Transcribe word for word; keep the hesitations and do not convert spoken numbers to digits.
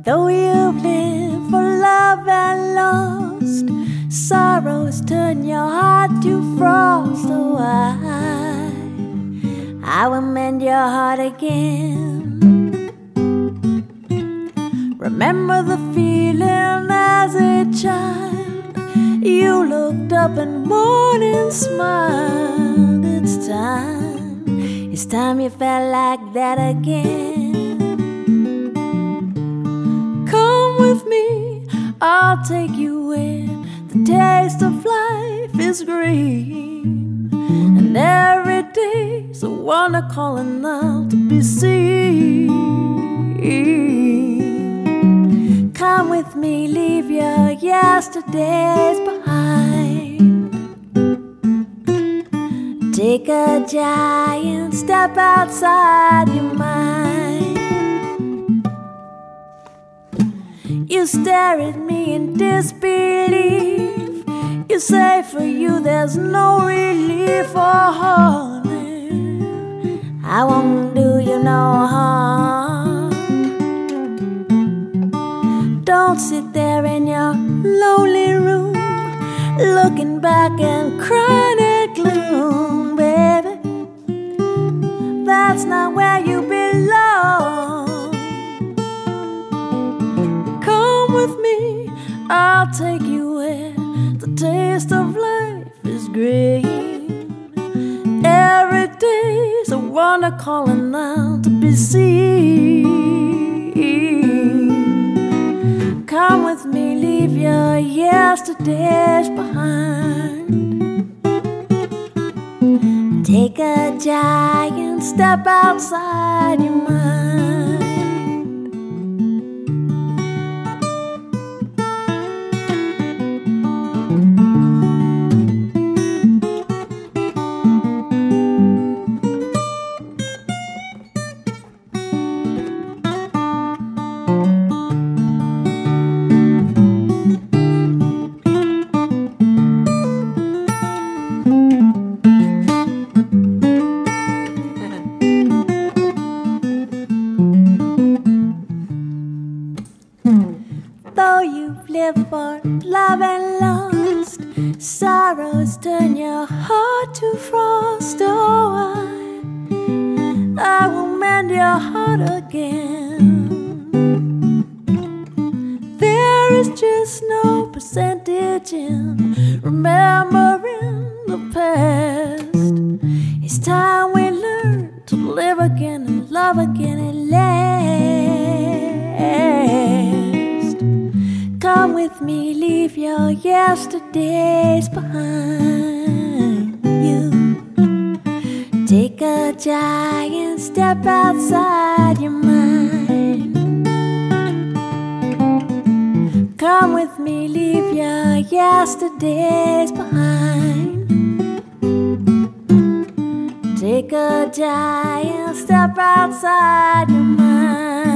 Though you've lived for love and lost, sorrows turn your heart to frost. Oh, I, I will mend your heart again. Remember the feeling as a child. You looked up and morning smiled. It's time, it's time you felt like that again. Come with me, I'll take you where the taste of life is green, and every day's a wonder calling out to be seen. Come with me, leave your yesterdays behind. Take a giant step outside your mind. You stare at me in disbelief. You say for you there's no relief. Oh, honey, I won't do you no harm. Don't sit there in your lonely room, looking back and crying at gloom, baby. That's not where you belong. Come with me, I'll take you where the taste of life is green. Every day's a wonder calling out to be seen. Come with me, leave your yesterdays behind. Take a giant step outside your mind. Though you've lived for love and lost, sorrows turn your heart to frost. Oh, I, I will mend your heart again. There is just no percentage in remembering the past. It's time we learn to live again and love again at last. Come with me, leave your yesterdays behind you. Take a giant step outside your mind. Come with me, leave your yesterdays behind. Take a giant step outside your mind.